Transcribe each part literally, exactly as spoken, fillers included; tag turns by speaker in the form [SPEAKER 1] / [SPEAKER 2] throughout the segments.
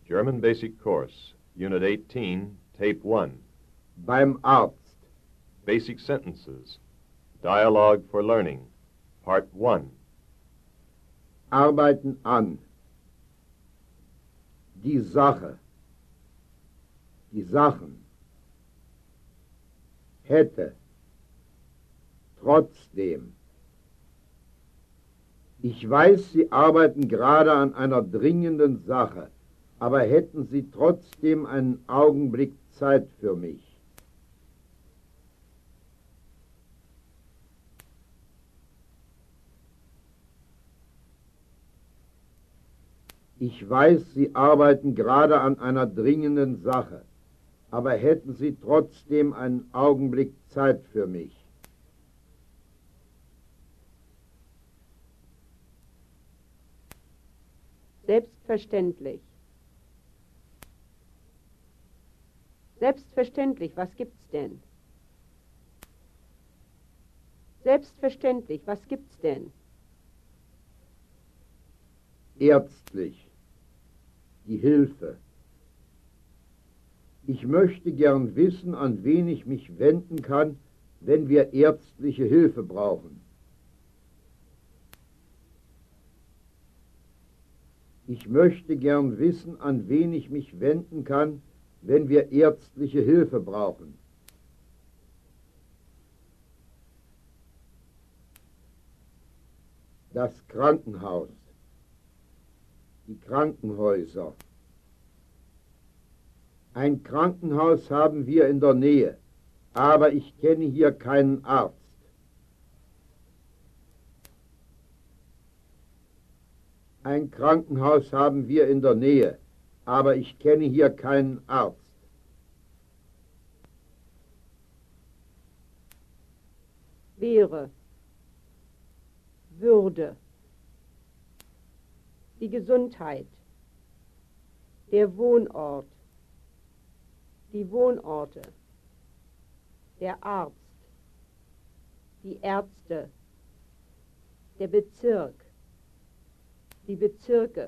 [SPEAKER 1] German Basic Course, Unit eighteen, Tape one.
[SPEAKER 2] Beim Arzt.
[SPEAKER 1] Basic Sentences. Dialogue for Learning. Part one.
[SPEAKER 2] Arbeiten an. Die Sache. Die Sachen. Hätte. Trotzdem. Ich weiß, Sie arbeiten gerade an einer dringenden Sache, aber hätten Sie trotzdem einen Augenblick Zeit für mich? Ich weiß, Sie arbeiten gerade an einer dringenden Sache, aber hätten Sie trotzdem einen Augenblick Zeit für mich?
[SPEAKER 3] Selbstverständlich. Selbstverständlich, was gibt's denn? Selbstverständlich, was gibt's denn?
[SPEAKER 2] Ärztlich. Die Hilfe. Ich möchte gern wissen, an wen ich mich wenden kann, wenn wir ärztliche Hilfe brauchen. Ich möchte gern wissen, an wen ich mich wenden kann, wenn wir ärztliche Hilfe brauchen. Das Krankenhaus. Die Krankenhäuser. Ein Krankenhaus haben wir in der Nähe, aber ich kenne hier keinen Arzt. Ein Krankenhaus haben wir in der Nähe, aber ich kenne hier keinen Arzt.
[SPEAKER 3] Wäre. Würde. Die Gesundheit. Der Wohnort. Die Wohnorte. Der Arzt. Die Ärzte. Der Bezirk. Die Bezirke.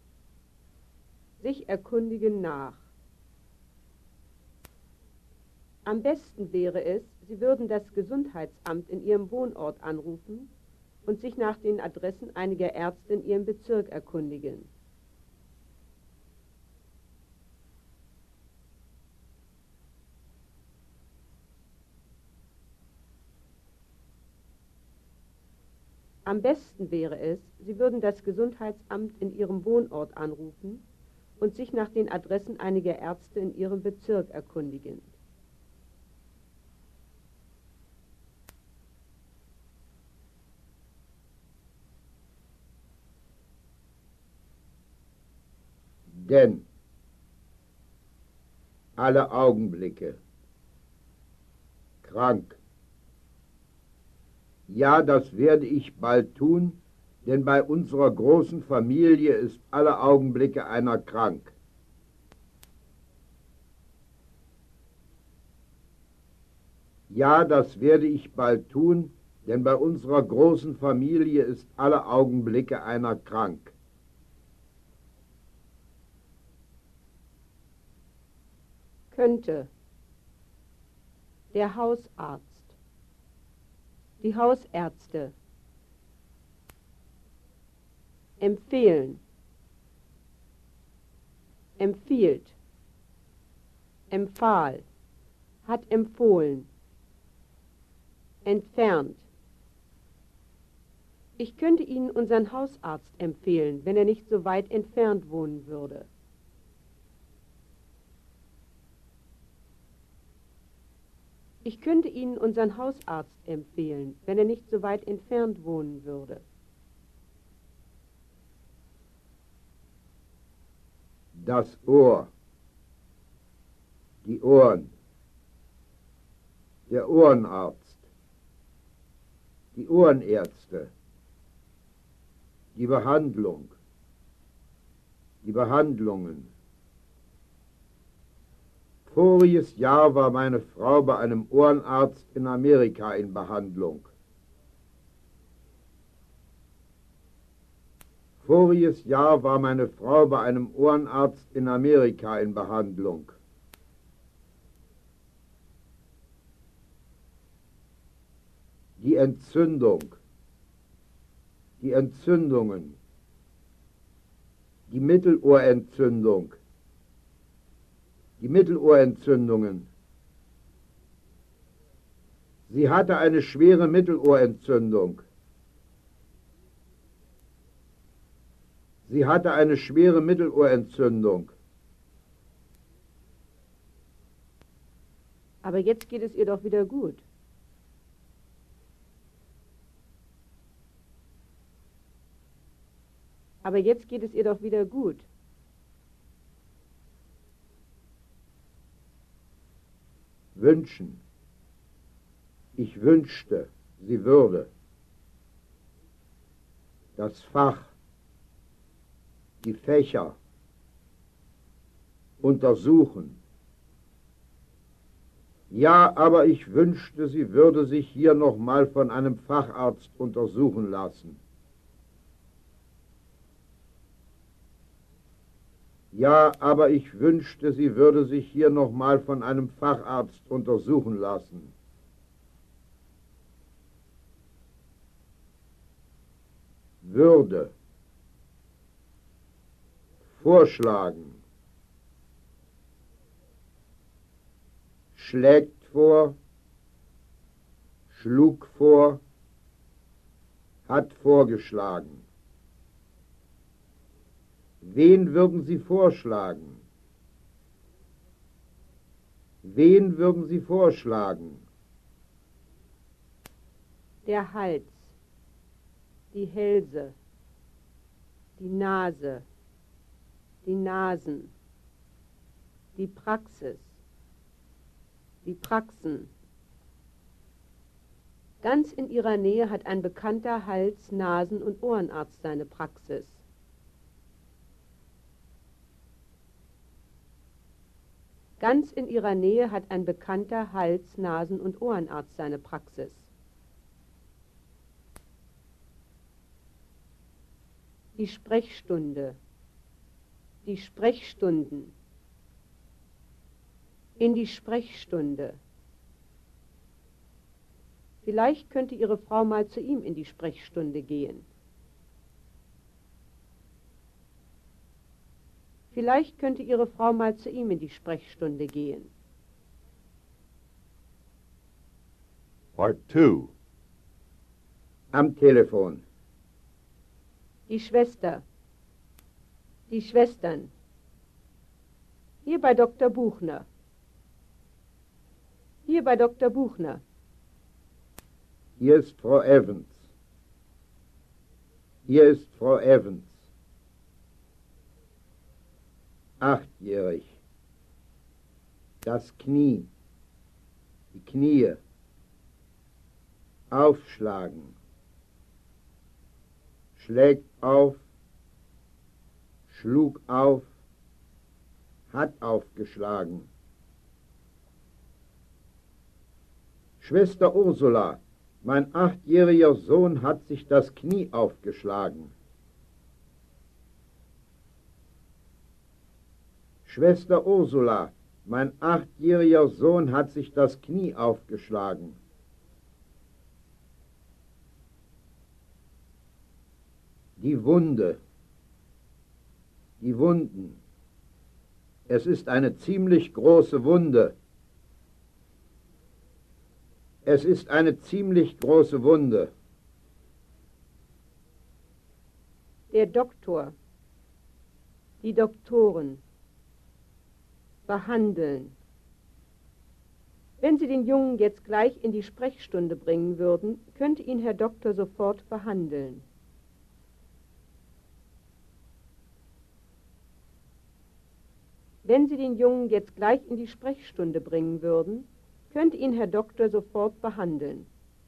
[SPEAKER 3] Sich erkundigen nach. Am besten wäre es, Sie würden das Gesundheitsamt in Ihrem Wohnort anrufen und sich nach den Adressen einiger Ärzte in Ihrem Bezirk erkundigen. Am besten wäre es, Sie würden das Gesundheitsamt in Ihrem Wohnort anrufen und sich nach den Adressen einiger Ärzte in Ihrem Bezirk erkundigen.
[SPEAKER 2] Denn alle Augenblicke. Krank. Ja, das werde ich bald tun, denn bei unserer großen Familie ist alle Augenblicke einer krank. Ja, das werde ich bald tun, denn bei unserer großen Familie ist alle Augenblicke einer krank.
[SPEAKER 3] Könnte. Der Hausarzt. Die Hausärzte. Empfehlen. Empfiehlt. Empfahl. Hat empfohlen. Entfernt. Ich könnte Ihnen unseren Hausarzt empfehlen, wenn er nicht so weit entfernt wohnen würde. Ich könnte Ihnen unseren Hausarzt empfehlen, wenn er nicht so weit entfernt wohnen würde.
[SPEAKER 2] Das Ohr. Die Ohren. Der Ohrenarzt. Die Ohrenärzte. Die Behandlung. Die Behandlungen. Voriges Jahr war meine Frau bei einem Ohrenarzt in Amerika in Behandlung. Voriges Jahr war meine Frau bei einem Ohrenarzt in Amerika in Behandlung. Die Entzündung, die Entzündungen, die Mittelohrentzündung, die Mittelohrentzündungen. Sie hatte eine schwere Mittelohrentzündung. Sie hatte eine schwere Mittelohrentzündung.
[SPEAKER 3] Aber jetzt geht es ihr doch wieder gut. Aber jetzt geht es ihr doch wieder gut.
[SPEAKER 2] Wünschen. Ich wünschte, sie würde. Das Fach. Die Fächer. Untersuchen. Ja, aber ich wünschte, sie würde sich hier noch mal von einem Facharzt untersuchen lassen. Ja, aber ich wünschte, sie würde sich hier noch mal von einem Facharzt untersuchen lassen. Würde. Vorschlagen. Schlägt vor. Schlug vor. Hat vorgeschlagen. Wen würden Sie vorschlagen? Wen würden Sie vorschlagen?
[SPEAKER 3] Der Hals, die Hälse, die Nase, die Nasen, die Praxis, die Praxen. Ganz in ihrer Nähe hat ein bekannter Hals-, Nasen- und Ohrenarzt seine Praxis. Ganz in ihrer Nähe hat ein bekannter Hals-, Nasen- und Ohrenarzt seine Praxis. Die Sprechstunde, die Sprechstunden, in die Sprechstunde. Vielleicht könnte Ihre Frau mal zu ihm in die Sprechstunde gehen. Vielleicht könnte Ihre Frau mal zu ihm in die Sprechstunde gehen.
[SPEAKER 1] Part two.
[SPEAKER 2] Am Telefon.
[SPEAKER 3] Die Schwester, die Schwestern. Hier bei Doktor Buchner. Hier bei Doktor Buchner.
[SPEAKER 2] Hier ist Frau Evans. Hier ist Frau Evans. Achtjährig. Das Knie. Die Knie. Aufschlagen. Schlägt auf. Schlug auf. Hat aufgeschlagen. Schwester Ursula, mein achtjähriger Sohn hat sich das Knie aufgeschlagen. Schwester Ursula, mein achtjähriger Sohn hat sich das Knie aufgeschlagen. Die Wunde. Die Wunden. Es ist eine ziemlich große Wunde. Es ist eine ziemlich große Wunde.
[SPEAKER 3] Der Doktor. Die Doktoren. Behandeln. Wenn Sie den Jungen jetzt gleich in die Sprechstunde bringen würden, könnte ihn Herr Doktor sofort behandeln. Wenn Sie den Jungen jetzt gleich in die Sprechstunde bringen würden, könnte ihn Herr Doktor sofort behandeln.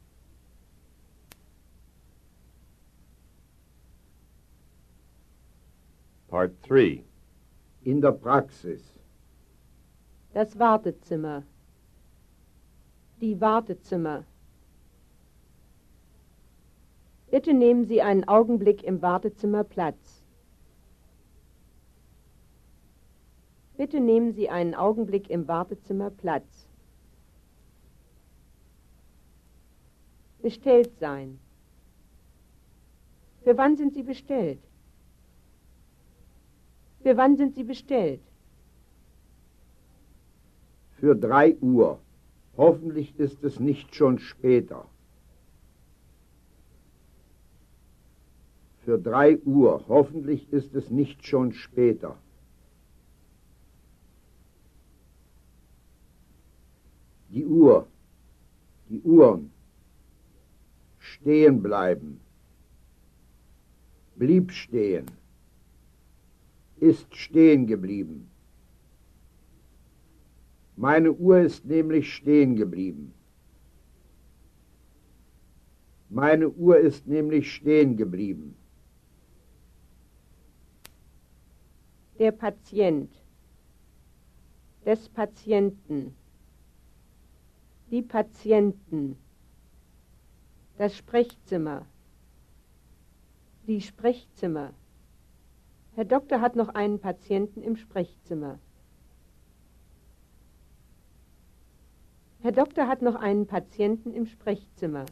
[SPEAKER 1] Part three.
[SPEAKER 2] In der Praxis.
[SPEAKER 3] Das Wartezimmer. Die Wartezimmer. Bitte nehmen Sie einen Augenblick im Wartezimmer Platz. Bitte nehmen Sie einen Augenblick im Wartezimmer Platz. Bestellt sein. Für wann sind Sie bestellt? Für wann sind Sie bestellt?
[SPEAKER 2] Für drei Uhr. Hoffentlich ist es nicht schon später. Für drei Uhr. Hoffentlich ist es nicht schon später. Die Uhr. Die Uhren. Stehen bleiben. Blieb stehen. Ist stehen geblieben. Meine Uhr ist nämlich stehen geblieben. Meine Uhr ist nämlich stehen geblieben.
[SPEAKER 3] Der Patient. Des Patienten. Die Patienten. Das Sprechzimmer. Die Sprechzimmer. Herr Doktor hat noch einen Patienten im Sprechzimmer. Herr Doktor hat noch einen Patienten im Sprechzimmer.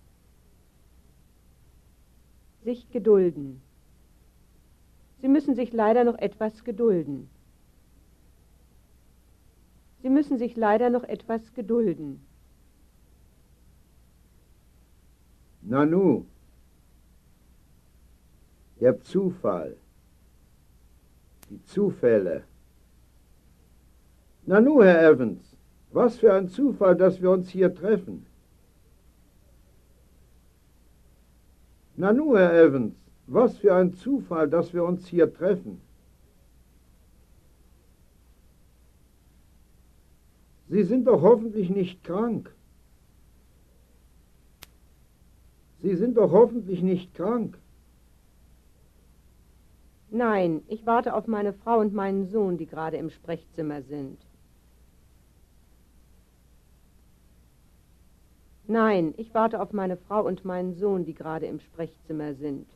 [SPEAKER 3] Sich gedulden. Sie müssen sich leider noch etwas gedulden. Sie müssen sich leider noch etwas gedulden.
[SPEAKER 2] Nanu, der Zufall, die Zufälle. Nanu, Herr Evans, was für ein Zufall, dass wir uns hier treffen. Nanu, Herr Evans, was für ein Zufall, dass wir uns hier treffen. Sie sind doch hoffentlich nicht krank. Sie sind doch hoffentlich nicht krank.
[SPEAKER 3] Nein, ich warte auf meine Frau und meinen Sohn, die gerade im Sprechzimmer sind. Nein, ich warte auf meine Frau und meinen Sohn, die gerade im Sprechzimmer sind.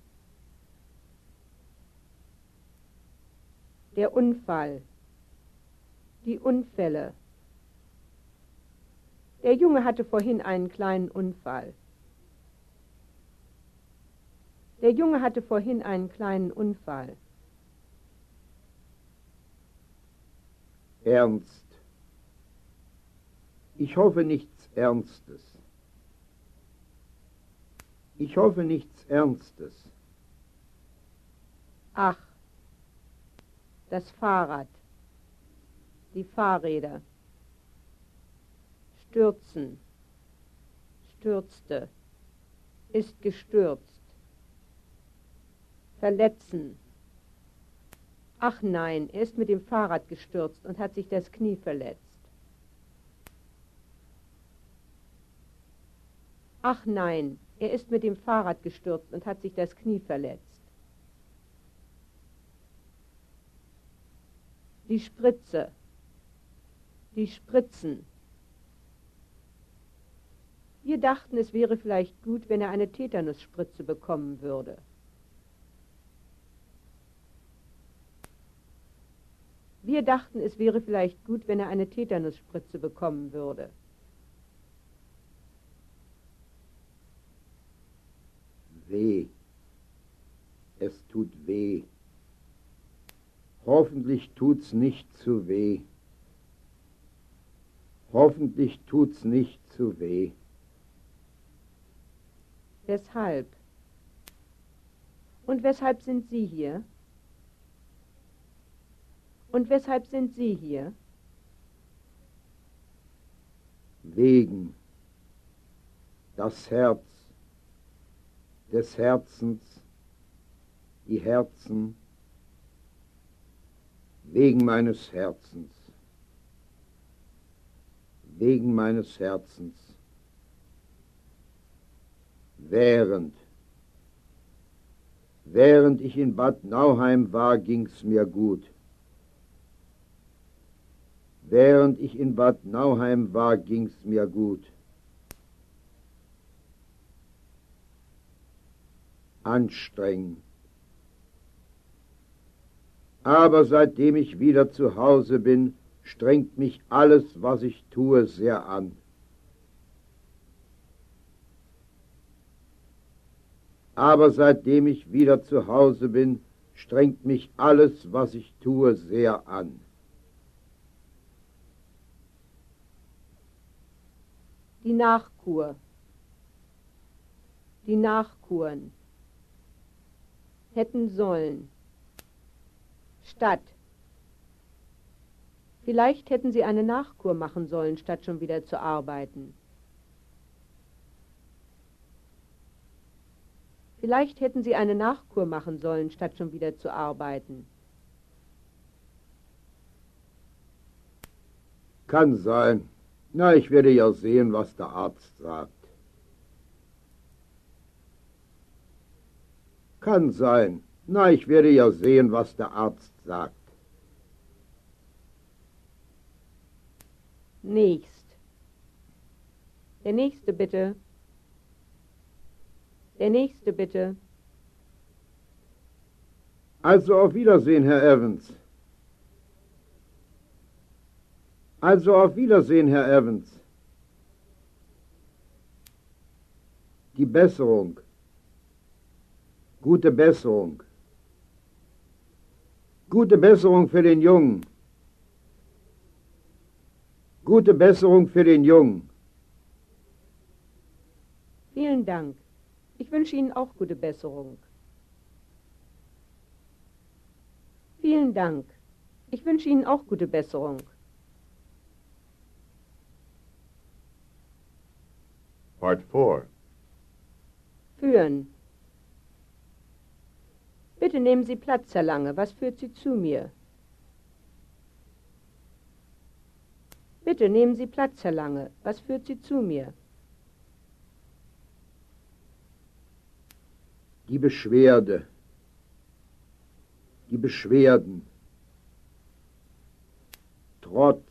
[SPEAKER 3] Der Unfall. Die Unfälle. Der Junge hatte vorhin einen kleinen Unfall. Der Junge hatte vorhin einen kleinen Unfall.
[SPEAKER 2] Ernst. Ich hoffe nichts Ernstes. Ich hoffe nichts Ernstes.
[SPEAKER 3] Ach, das Fahrrad, die Fahrräder. Stürzen, stürzte, ist gestürzt. Verletzen. Ach nein, er ist mit dem Fahrrad gestürzt und hat sich das Knie verletzt. Ach nein, er ist mit dem Fahrrad gestürzt und hat sich das Knie verletzt. Die Spritze. Die Spritzen. Wir dachten, es wäre vielleicht gut, wenn er eine Tetanusspritze bekommen würde. Wir dachten, es wäre vielleicht gut, wenn er eine Tetanusspritze bekommen würde.
[SPEAKER 2] Weh. Es tut weh. Hoffentlich tut's nicht zu weh. Hoffentlich tut's nicht zu weh.
[SPEAKER 3] Weshalb? Und weshalb sind Sie hier? Und weshalb sind Sie hier?
[SPEAKER 2] Wegen. Das Herz. Des Herzens. Die Herzen. Wegen meines Herzens. Wegen meines Herzens. Während. Während ich in Bad Nauheim war, ging's mir gut. Während ich in Bad Nauheim war, ging's mir gut. anstrengend. Aber seitdem ich wieder zu Hause bin, strengt mich alles, was ich tue, sehr an. Aber seitdem ich wieder zu Hause bin, strengt mich alles, was ich tue, sehr an.
[SPEAKER 3] Die Nachkur. Die Nachkuren. Hätten sollen. Statt. Vielleicht hätten Sie eine Nachkur machen sollen, statt schon wieder zu arbeiten. Vielleicht hätten Sie eine Nachkur machen sollen, statt schon wieder zu arbeiten.
[SPEAKER 2] Kann sein. Na, ich werde ja sehen, was der Arzt sagt. Kann sein. Na, ich werde ja sehen, was der Arzt sagt.
[SPEAKER 3] Nächst. Der Nächste bitte. Der Nächste bitte.
[SPEAKER 2] Also auf Wiedersehen, Herr Evans. Also auf Wiedersehen, Herr Evans. Die Besserung. Gute Besserung. Gute Besserung für den Jungen. Gute Besserung für den Jungen.
[SPEAKER 3] Vielen Dank. Ich wünsche Ihnen auch gute Besserung. Vielen Dank. Ich wünsche Ihnen auch gute Besserung.
[SPEAKER 1] Part four.
[SPEAKER 3] Führen. Bitte nehmen Sie Platz, Herr Lange. Was führt Sie zu mir? Bitte nehmen Sie Platz, Herr Lange. Was führt Sie zu mir?
[SPEAKER 2] Die Beschwerde. Die Beschwerden. Trotz.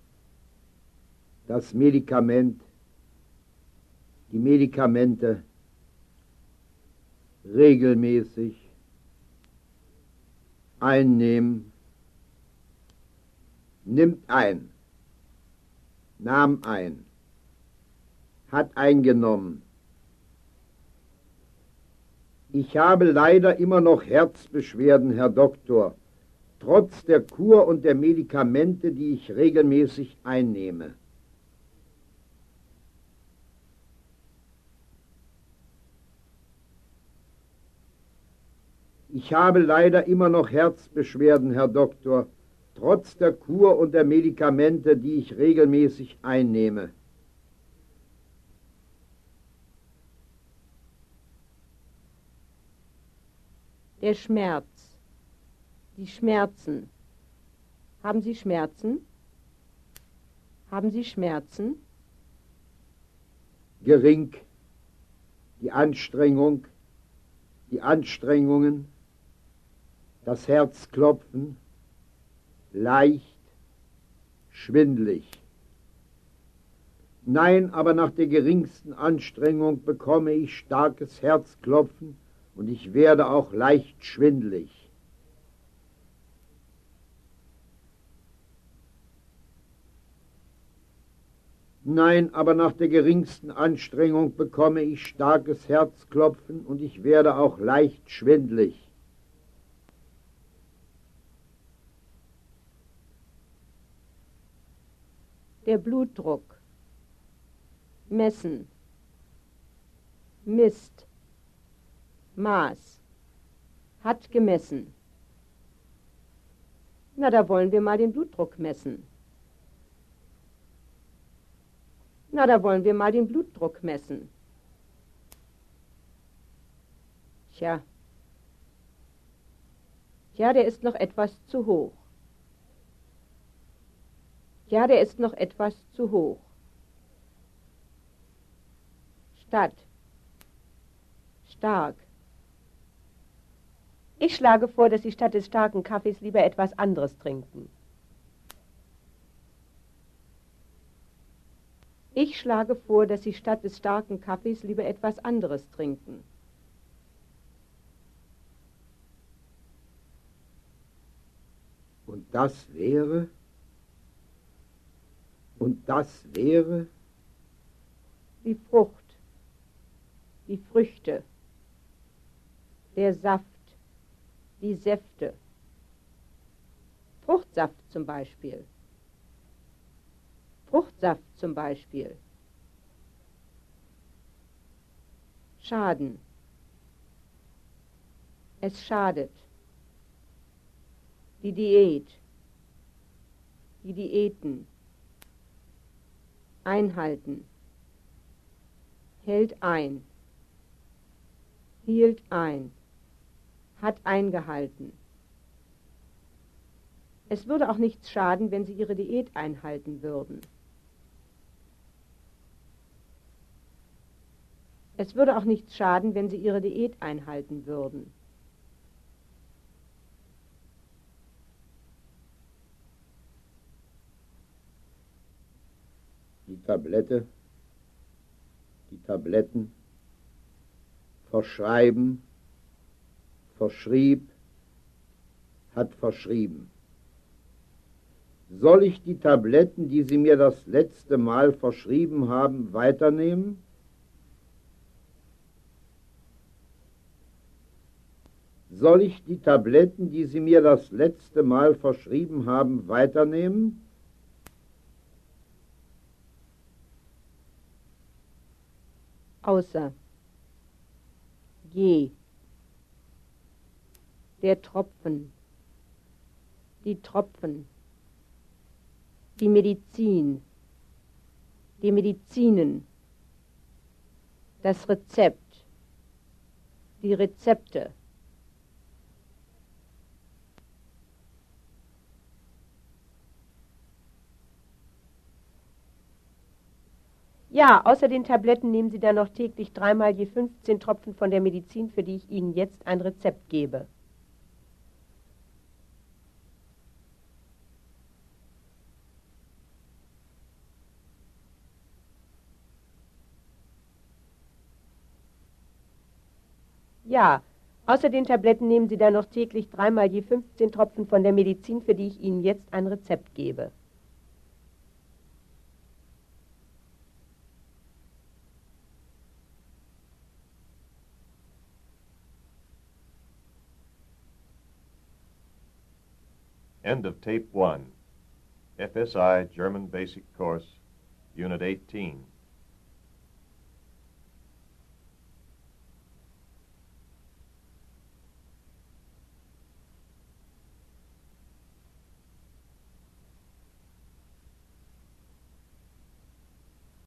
[SPEAKER 2] Das Medikament. Die Medikamente. Regelmäßig. Einnehmen. Nimmt ein. Nahm ein. Hat eingenommen. Ich habe leider immer noch Herzbeschwerden, Herr Doktor, trotz der Kur und der Medikamente, die ich regelmäßig einnehme. Ich habe leider immer noch Herzbeschwerden, Herr Doktor, trotz der Kur und der Medikamente, die ich regelmäßig einnehme.
[SPEAKER 3] Der Schmerz. Die Schmerzen. Haben Sie Schmerzen? Haben Sie Schmerzen?
[SPEAKER 2] Gering. Die Anstrengung. Die Anstrengungen. Das Herzklopfen. Leicht. Schwindlig. Nein, aber nach der geringsten Anstrengung bekomme ich starkes Herzklopfen und ich werde auch leicht schwindlig. Nein, aber nach der geringsten Anstrengung bekomme ich starkes Herzklopfen und ich werde auch leicht schwindlig.
[SPEAKER 3] Der Blutdruck. Messen. Misst. Maß. Hat gemessen. Na, da wollen wir mal den Blutdruck messen. Na, da wollen wir mal den Blutdruck messen. Tja. Ja, der ist noch etwas zu hoch. Ja, der ist noch etwas zu hoch. Statt. Stark. Ich schlage vor, dass Sie statt des starken Kaffees lieber etwas anderes trinken. Ich schlage vor, dass Sie statt des starken Kaffees lieber etwas anderes trinken.
[SPEAKER 2] das wäre, und das wäre,
[SPEAKER 3] die Frucht, die Früchte, der Saft, die Säfte, Fruchtsaft zum Beispiel, Fruchtsaft zum Beispiel, Schaden, es schadet, die Diät, die Diäten, einhalten, hält ein, hielt ein, hat eingehalten. Es würde auch nichts schaden, wenn Sie Ihre Diät einhalten würden. Es würde auch nichts schaden, wenn Sie Ihre Diät einhalten würden.
[SPEAKER 2] die Tablette, die Tabletten, verschreiben, verschrieb, hat verschrieben. Soll ich die Tabletten, die Sie mir das letzte Mal verschrieben haben, weiternehmen? Soll ich die Tabletten, die Sie mir das letzte Mal verschrieben haben, weiternehmen?
[SPEAKER 3] Außer. Je. Der Tropfen. Die Tropfen. Die Medizin. Die Medizinen. Das Rezept. Die Rezepte. Ja, außer den Tabletten nehmen Sie dann noch täglich dreimal je fünfzehn Tropfen von der Medizin, für die ich Ihnen jetzt ein Rezept gebe. Ja, außer den Tabletten nehmen Sie dann noch täglich dreimal je fünfzehn Tropfen von der Medizin, für die ich Ihnen jetzt ein Rezept gebe.
[SPEAKER 1] End of Tape one. F S I German Basic Course, Unit eighteen.